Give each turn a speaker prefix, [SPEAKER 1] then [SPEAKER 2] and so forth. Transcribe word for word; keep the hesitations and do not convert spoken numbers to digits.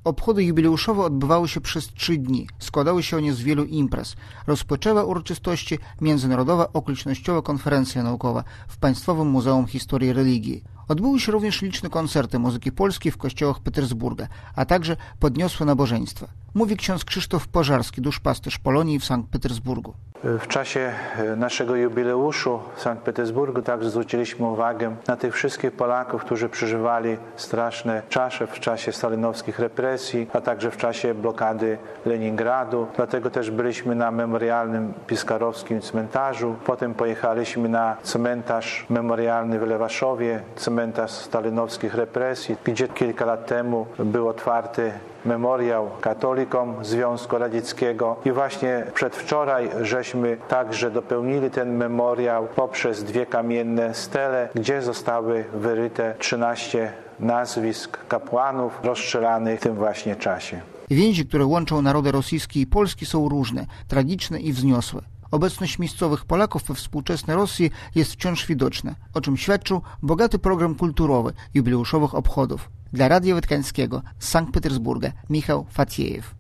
[SPEAKER 1] Obchody jubileuszowe odbywały się przez trzy dni. Składały się one z wielu imprez. Rozpoczęła uroczystości Międzynarodowa Okolicznościowa Konferencja Naukowa w Państwowym Muzeum Historii i Religii. Odbyły się również liczne koncerty muzyki polskiej w kościołach Petersburga, a także podniosłe nabożeństwa. Mówi ksiądz Krzysztof Pożarski, duszpasterz Polonii w Sankt Petersburgu.
[SPEAKER 2] W czasie naszego jubileuszu w Sankt Petersburgu także zwróciliśmy uwagę na tych wszystkich Polaków, którzy przeżywali straszne czasy w czasie stalinowskich represji, a także w czasie blokady Leningradu. Dlatego też byliśmy na memorialnym piskarowskim cmentarzu. Potem pojechaliśmy na cmentarz memorialny w Lewaszowie, cmentarz stalinowskich represji, gdzie kilka lat temu był otwarty memoriał katolikom Związku Radzieckiego i właśnie przedwczoraj żeśmy także dopełnili ten memoriał poprzez dwie kamienne stele, gdzie zostały wyryte trzynaście nazwisk kapłanów rozstrzelanych w tym właśnie czasie.
[SPEAKER 1] Więzi, które łączą narody rosyjski i polski, są różne, tragiczne i wzniosłe. Obecność miejscowych Polaków we współczesnej Rosji jest wciąż widoczna, o czym świadczył bogaty program kulturowy jubileuszowych obchodów. Dla Radia Watykańskiego z Sankt Petersburga Michał Fatiejew.